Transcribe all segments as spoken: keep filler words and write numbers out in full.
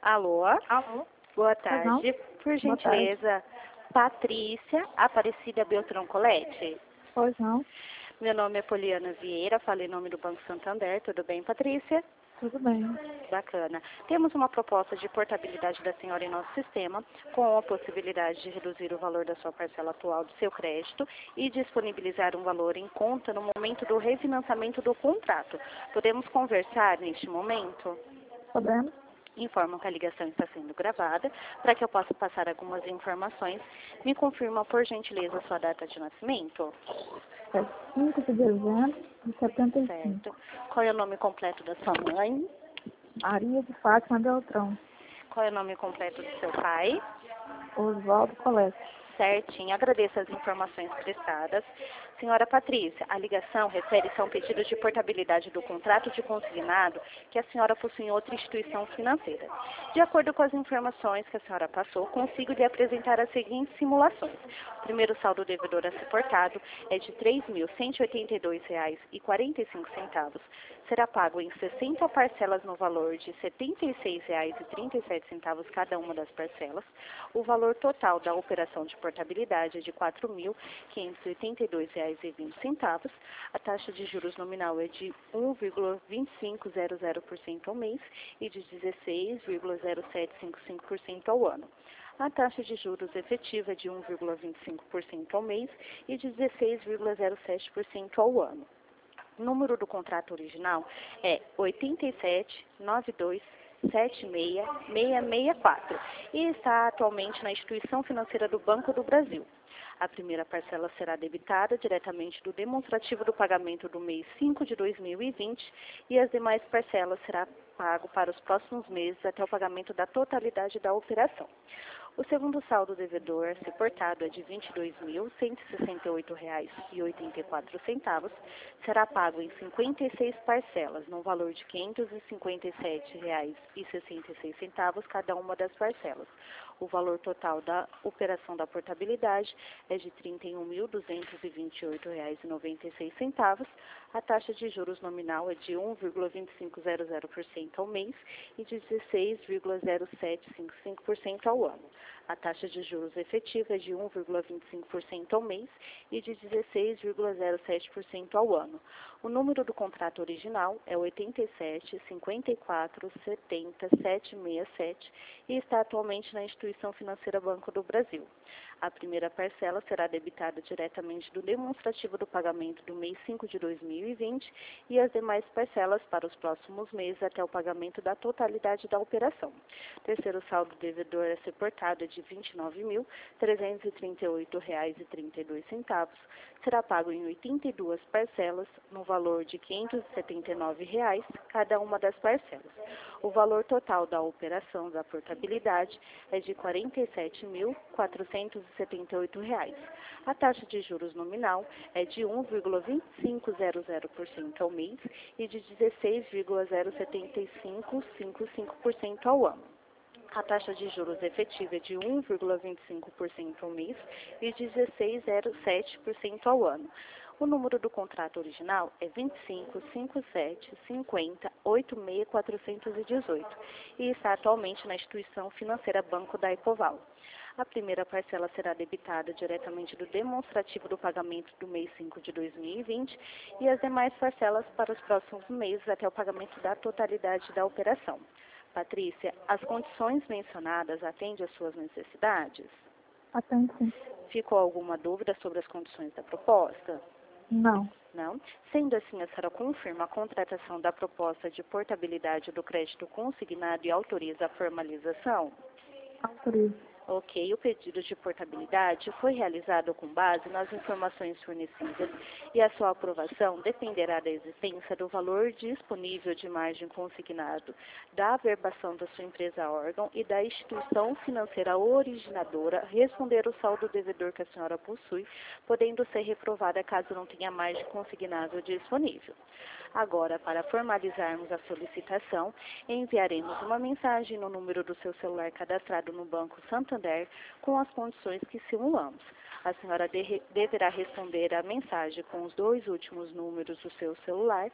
Alô? Alô? Boa Pois não? tarde. Por Boa tarde. gentileza, Patrícia Aparecida Beltrão Colette. Pois não? Meu nome é Poliana Vieira, falo em nome do Banco Santander. Tudo bem, Patrícia? Tudo bem. Bacana. Temos uma proposta de portabilidade da senhora em nosso sistema, com a possibilidade de reduzir o valor da sua parcela atual do seu crédito e disponibilizar um valor em conta no momento do refinanciamento do contrato. Podemos conversar neste momento? Podemos? Informam que a ligação está sendo gravada. Para que eu possa passar algumas informações, me confirma, por gentileza, a sua data de nascimento? É cinco de dezembro de setenta e cinco. Certo. Qual é o nome completo da sua mãe? Maria de Fátima Beltrão. Qual é o nome completo do seu pai? Oswaldo Colette. Certinho. Agradeço as informações prestadas. Senhora Patrícia, a ligação refere-se a um pedido de portabilidade do contrato de consignado que a senhora possui em outra instituição financeira. De acordo com as informações que a senhora passou, consigo lhe apresentar as seguintes simulações. O primeiro saldo devedor a ser portado é de três mil cento e oitenta e dois reais e quarenta e cinco centavos. Será pago em sessenta parcelas no valor de setenta e seis reais e trinta e sete centavos cada uma das parcelas. O valor total da operação de portabilidade é de quatro mil quinhentos e oitenta e dois reais e vinte centavos. A taxa de juros nominal é de um vírgula vinte e cinco zero zero por cento ao mês e de dezesseis vírgula zero sete cinco cinco por cento ao ano. A taxa de juros efetiva é de um vírgula vinte e cinco por cento ao mês e de dezesseis vírgula zero sete por cento ao ano. O número do contrato original é oito sete nove dois sete seis seis seis quatro e está atualmente na instituição financeira do Banco do Brasil. A primeira parcela será debitada diretamente do demonstrativo do pagamento do mês cinco de dois mil e vinte e as demais parcelas será pago para os próximos meses até o pagamento da totalidade da operação. O segundo saldo devedor a ser portado é de vinte e dois mil cento e sessenta e oito reais e oitenta e quatro centavos, será pago em cinquenta e seis parcelas, no valor de quinhentos e cinquenta e sete reais e sessenta e seis centavos cada uma das parcelas. O valor total da operação da portabilidade é de trinta e um mil duzentos e vinte e oito reais e noventa e seis centavos. A taxa de juros nominal é de um vírgula vinte e cinco zero zero por cento ao mês e de dezesseis vírgula zero sete cinco cinco por cento ao ano. A taxa de juros efetiva é de um vírgula vinte e cinco por cento ao mês e de dezesseis vírgula zero sete por cento ao ano. O número do contrato original é oito sete cinquenta e quatro setenta setecentos e sessenta e sete e está atualmente na instituição financeira Banco do Brasil. A primeira parcela será debitada diretamente do demonstrativo do pagamento do mês cinco de dois mil e vinte e as demais parcelas para os próximos meses até o pagamento da totalidade da operação. O terceiro saldo devedor a ser portado é de vinte e nove mil trezentos e trinta e oito reais e trinta e dois centavos. Será pago em oitenta e duas parcelas, no valor de quinhentos e setenta e nove reais cada uma das parcelas. O valor total da operação da portabilidade é de quarenta e sete mil quatrocentos e setenta e oito reais. A taxa de juros nominal é de um vírgula vinte e cinco zero zero por cento ao mês e de dezesseis vírgula zero sete cinco cinco cinco por cento ao ano. A taxa de juros efetiva é de um vírgula vinte e cinco por cento ao mês e de dezesseis vírgula zero sete por cento ao ano. O número do contrato original é vinte e cinco cinquenta e sete cinquenta oitenta e seis quatrocentos e dezoito e está atualmente na instituição financeira Banco da Ecoval. A primeira parcela será debitada diretamente do demonstrativo do pagamento do mês cinco de dois mil e vinte e as demais parcelas para os próximos meses até o pagamento da totalidade da operação. Patrícia, as condições mencionadas atendem às suas necessidades? Atende sim. Ficou alguma dúvida sobre as condições da proposta? Não. Não? Sendo assim, a senhora confirma a contratação da proposta de portabilidade do crédito consignado e autoriza a formalização? Autorizo. Ok, o pedido de portabilidade foi realizado com base nas informações fornecidas e a sua aprovação dependerá da existência do valor disponível de margem consignado, da averbação da sua empresa órgão e da instituição financeira originadora responder o saldo devedor que a senhora possui, podendo ser reprovada caso não tenha margem consignável disponível. Agora, para formalizarmos a solicitação, enviaremos uma mensagem no número do seu celular cadastrado no Banco Santander com as condições que simulamos. A senhora de- deverá responder à mensagem com os dois últimos números do seu celular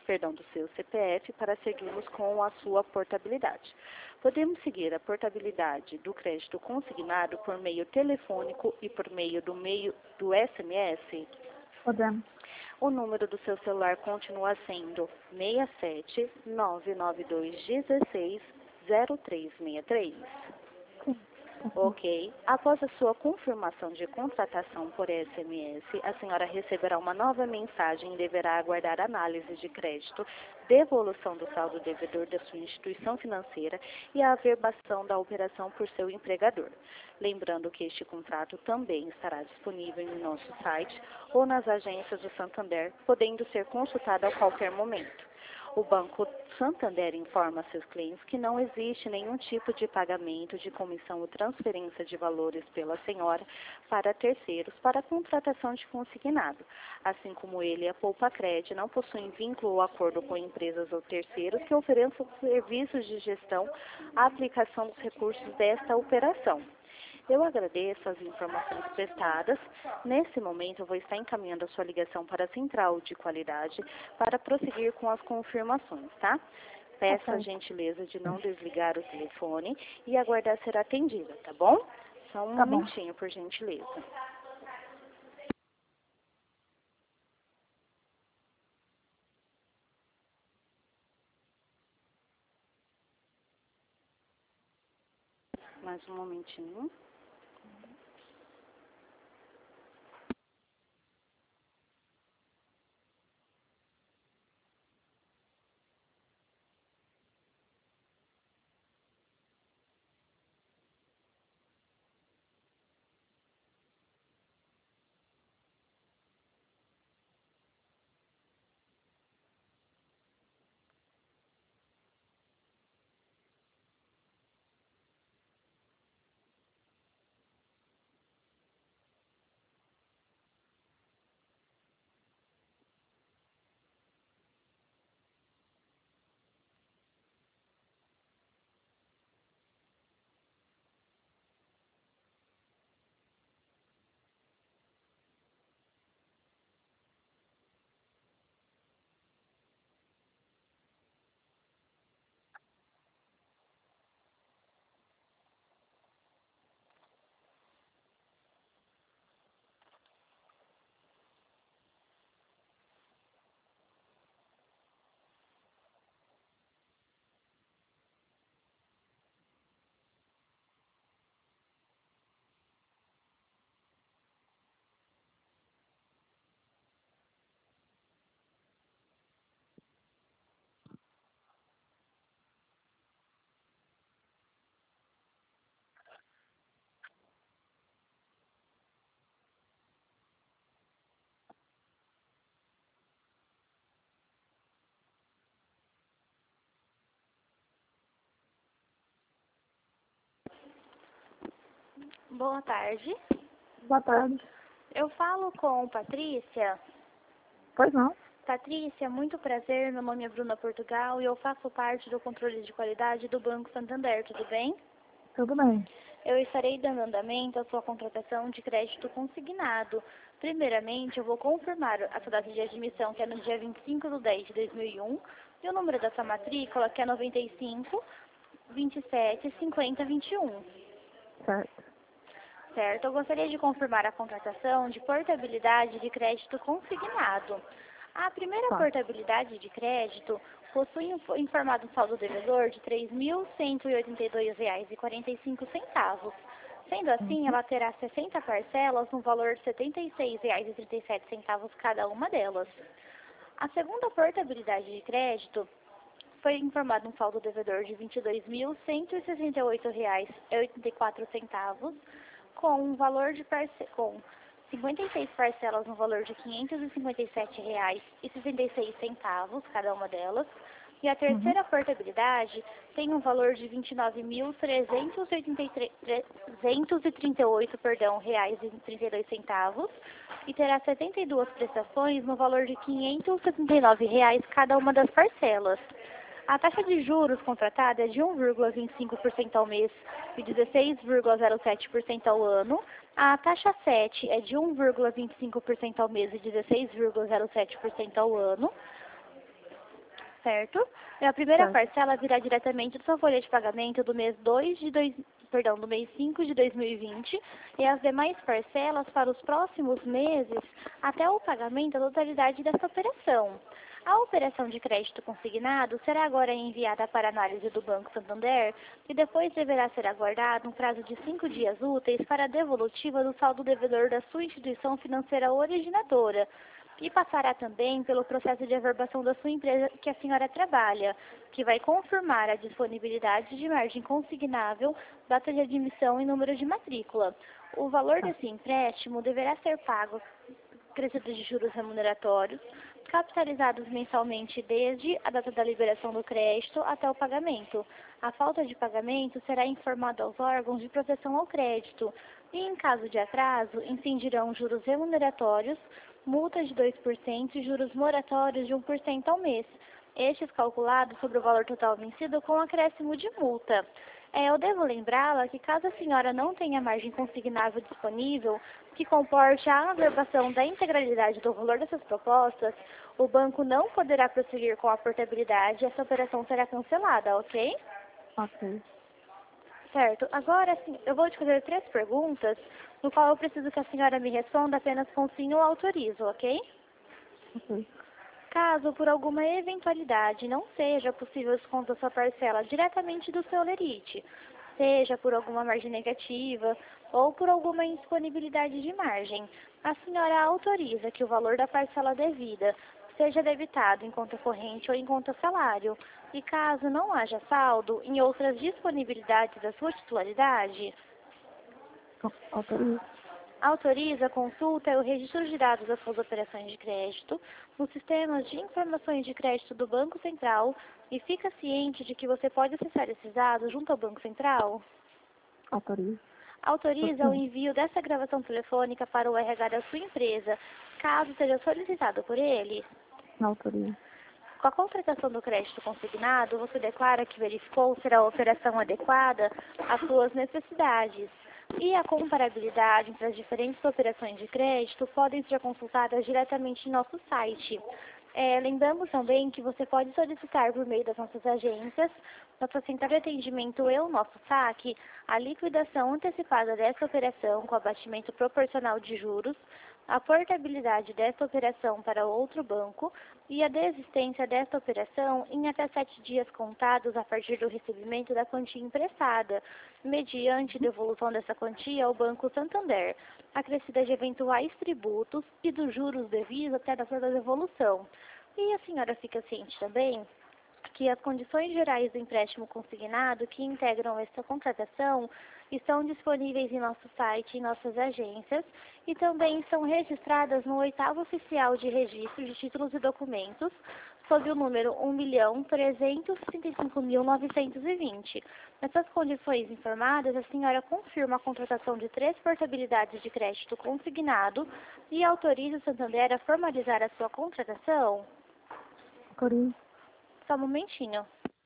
perdão, do seu C P F para seguirmos com a sua portabilidade. Podemos seguir a portabilidade do crédito consignado por meio telefônico e por meio do meio do S M S? Podemos. O número do seu celular continua sendo seis sete nove nove dois um seis zero três seis três. Sim. Ok. Após a sua confirmação de contratação por S M S, a senhora receberá uma nova mensagem e deverá aguardar análise de crédito, devolução do saldo devedor da sua instituição financeira e a averbação da operação por seu empregador. Lembrando que este contrato também estará disponível em nosso site ou nas agências do Santander, podendo ser consultado a qualquer momento. O Banco Santander informa a seus clientes que não existe nenhum tipo de pagamento de comissão ou transferência de valores pela senhora para terceiros para a contratação de consignado, assim como ele e a Poupa-Cred não possuem vínculo ou acordo com empresas ou terceiros que ofereçam serviços de gestão à aplicação dos recursos desta operação. Eu agradeço as informações prestadas. Nesse momento, eu vou estar encaminhando a sua ligação para a Central de Qualidade para prosseguir com as confirmações, tá? Peço a gentileza de não desligar o telefone e aguardar ser atendida, tá bom? Só um Tá bom. momentinho, por gentileza. Mais um momentinho. Boa tarde. Boa tarde. Eu falo com Patrícia. Pois não? Patrícia, muito prazer. Meu nome é Bruna Portugal e eu faço parte do controle de qualidade do Banco Santander, tudo bem? Tudo bem. Eu estarei dando andamento à sua contratação de crédito consignado. Primeiramente, eu vou confirmar a sua data de admissão, que é no dia vinte e cinco de dez de dois mil e um, e o número da sua matrícula, que é noventa e cinco, vinte e sete, cinquenta, vinte e um. Certo. Certo, eu gostaria de confirmar a contratação de portabilidade de crédito consignado. A primeira Tá. portabilidade de crédito possui um informado um saldo devedor de três mil cento e oitenta e dois reais e quarenta e cinco centavos. Sendo assim, Uhum. ela terá sessenta parcelas no valor de setenta e seis reais e trinta e sete centavos cada uma delas. A segunda portabilidade de crédito foi informado um saldo devedor de vinte e dois mil cento e sessenta e oito reais e oitenta e quatro centavos, com um valor de parce... com cinquenta e seis parcelas no valor de quinhentos e cinquenta e sete reais e sessenta e seis centavos cada uma delas. E a terceira portabilidade tem um valor de vinte e nove mil trezentos e trinta e oito, perdão, reais e trinta e dois centavos e terá setenta e duas prestações no valor de quinhentos e setenta e nove reais cada uma das parcelas. A taxa de juros contratada é de um vírgula vinte e cinco por cento ao mês e dezesseis vírgula zero sete por cento ao ano. A taxa sete é de um vírgula vinte e cinco por cento ao mês e dezesseis vírgula zero sete por cento ao ano. certo? E a primeira Certo. parcela virá diretamente da sua folha de pagamento do mês dois de dois, perdão, do mês cinco de dois mil e vinte e as demais parcelas para os próximos meses até o pagamento da totalidade dessa operação. A operação de crédito consignado será agora enviada para análise do Banco Santander e depois deverá ser aguardado um prazo de cinco dias úteis para a devolutiva do saldo devedor da sua instituição financeira originadora e passará também pelo processo de averbação da sua empresa que a senhora trabalha, que vai confirmar a disponibilidade de margem consignável, data de admissão e número de matrícula. O valor desse empréstimo deverá ser pago crescidos de juros remuneratórios, capitalizados mensalmente desde a data da liberação do crédito até o pagamento. A falta de pagamento será informada aos órgãos de proteção ao crédito e, em caso de atraso, incidirão juros remuneratórios, multas de dois por cento e juros moratórios de um por cento ao mês, estes calculados sobre o valor total vencido com acréscimo de multa. É, eu devo lembrá-la que caso a senhora não tenha margem consignável disponível que comporte a averbação da integralidade do valor dessas propostas, o banco não poderá prosseguir com a portabilidade e essa operação será cancelada, ok? Ok. Certo. Agora, sim, eu vou te fazer três perguntas, no qual eu preciso que a senhora me responda apenas com sim ou autorizo, ok? Ok. Caso, por alguma eventualidade, não seja possível descontar sua parcela diretamente do seu lerite, seja por alguma margem negativa ou por alguma indisponibilidade de margem, a senhora autoriza que o valor da parcela devida seja debitado em conta corrente ou em conta salário, e caso não haja saldo em outras disponibilidades da sua titularidade, Autorizo. autoriza a consulta e o registro de dados das suas operações de crédito nos sistemas de informações de crédito do Banco Central e fica ciente de que você pode acessar esses dados junto ao Banco Central? Autorizo. Autoriza o envio dessa gravação telefônica para o R H da sua empresa, caso seja solicitado por ele? Autorizo. Com a contratação do crédito consignado, você declara que verificou ser a operação adequada às suas necessidades. E a comparabilidade entre as diferentes operações de crédito podem ser consultadas diretamente em nosso site. É, lembramos também que você pode solicitar por meio das nossas agências, nossa central de atendimento e o nosso saque, a liquidação antecipada dessa operação com abatimento proporcional de juros, a portabilidade desta operação para outro banco e a desistência desta operação em até sete dias contados a partir do recebimento da quantia emprestada, mediante devolução dessa quantia ao Banco Santander, acrescida de eventuais tributos e dos juros devidos até a data da devolução. E a senhora fica ciente também que as condições gerais do empréstimo consignado que integram esta contratação estão disponíveis em nosso site e em nossas agências e também são registradas no oitavo oficial de registro de títulos e documentos sob o número um milhão trezentos e sessenta e cinco mil novecentos e vinte. Nessas condições informadas, a senhora confirma a contratação de três portabilidades de crédito consignado e autoriza o Santander a formalizar a sua contratação? Autorizo. Só um momentinho.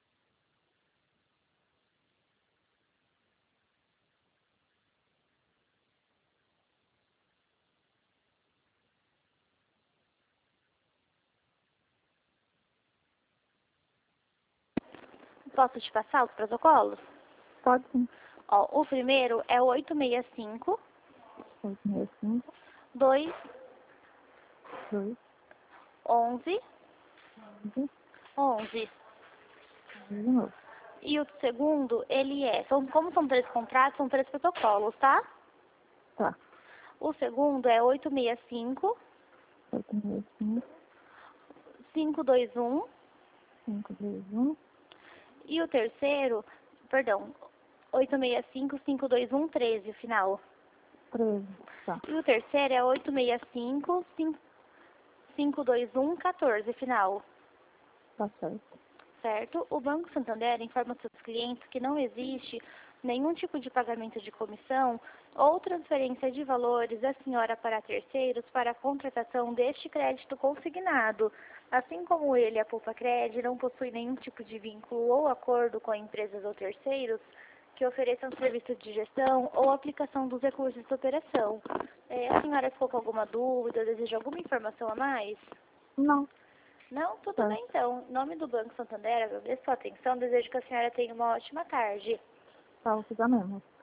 Posso te passar os protocolos? Pode sim. Ó, o primeiro é o oito seis cinco, oito seis cinco, dois, dois, onze, onze, onze. de novo. E o segundo, ele é, são, como são três contratos, são três protocolos, tá? Tá. O segundo é oito seis cinco, oito seis cinco, cinco dois um. cinco dois um, E o terceiro, perdão, oito seis cinco, cinco dois um, treze, o final. treze. Tá. E o terceiro é oito seis cinco, cinco dois um, quatorze, final. Tá certo. Certo? O Banco Santander informa seus clientes que não existe nenhum tipo de pagamento de comissão ou transferência de valores da senhora para terceiros para a contratação deste crédito consignado. Assim como ele, a Poupa Cred, não possui nenhum tipo de vínculo ou acordo com empresas ou terceiros que ofereçam serviço de gestão ou aplicação dos recursos de operação. É, a senhora ficou com alguma dúvida, deseja alguma informação a mais? Não. Não, tudo Tá. bem então. Em nome do Banco Santander, agradeço a sua atenção. Desejo que a senhora tenha uma ótima tarde. Tá, você também, moça.